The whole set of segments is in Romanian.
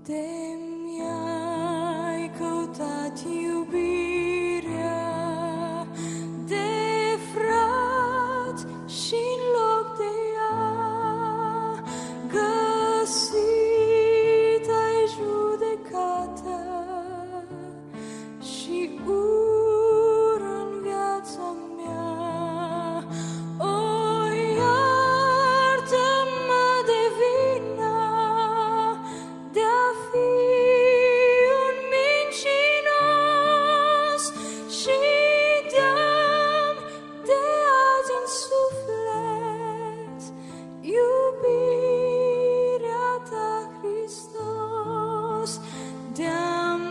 mi-ai căutat iubirea de frat și-n loc de ea găsit ai judecată și ură în viața mea. O, iartă-mă de vina de-a fi un mincinos și dă-mi de azi în suflet iubirea ta, Hristos. De-am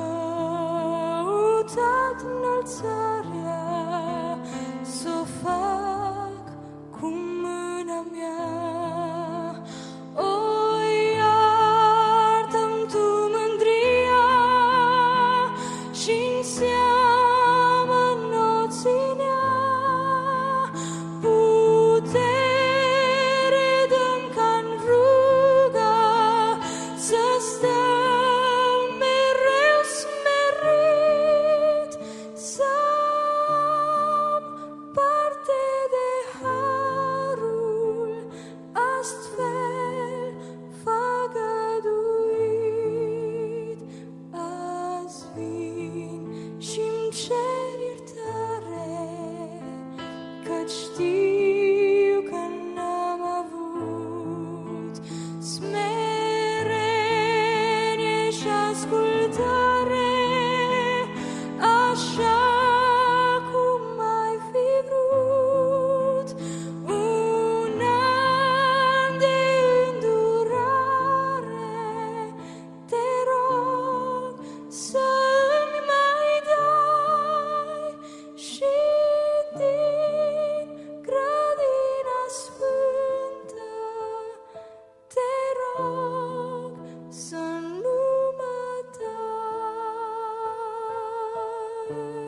căutat înălțarea s-o fac cu mâna mea. O, iartă-mi tu mândria și-n seamă n-o ținea. Putere dă-mi ca-n ruga să stau mereu smerit, să am parte de harul astfel făgăduit. Azi vin și-mi cer iertare, căci știu că n-am avut smerenie și ascultare așa cum ai fi vrut. Un an de îndurare te rog să-mi mai dai și din grădina sfântă te rog să nu mă tai.